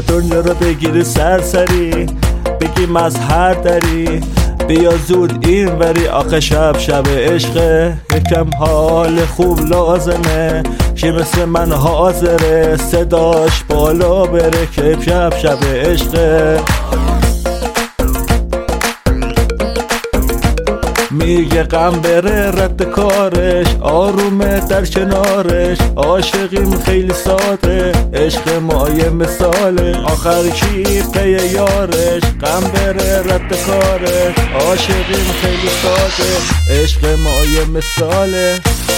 دنیا رو بگیری سرسری، بگیم از هر دری بیا زود این وری. آخه شب شب عشقه، یکم حال خوب لازمه، که مثل من حاضره صداش بالا بره که شب شب عشقه. میگه غم بره رد کارش، آرومه در کنارش، عاشقیم خیلی ساده، عشق ما یه مثاله، آخر کی پی یارش. غم بره رد کارش، عاشقیم خیلی ساده، عشق ما یه مثاله.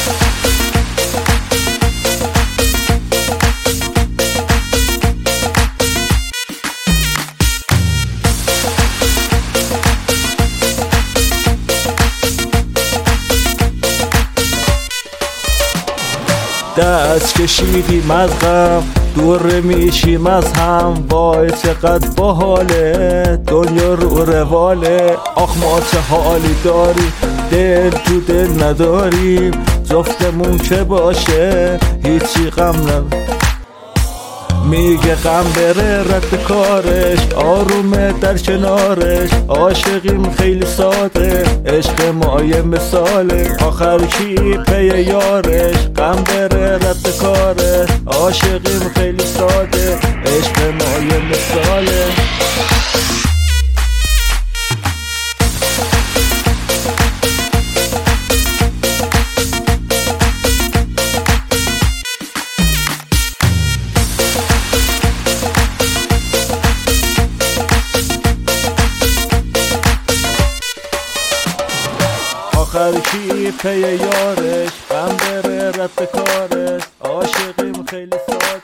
دست کشیدیم از غم، دور میشیم از هم، وای چقدر باحاله دنیا رو رواله. آخ ما چه حالی داریم، دل تو دل نداریم، جفتمون که باشه هیچی غم نداریم. میگه غم بره رد کارش، آرومه در کنارش، عاشقیم خیلی ساده، عشق ما یه مثاله، آخر کی پی یارش. غم بره رد کارش، عاشقیم خیلی ساده، عشق ما یه مثاله. آخر کی پی یارش، غم بره رد کارش، عاشقیم خیلی ساده.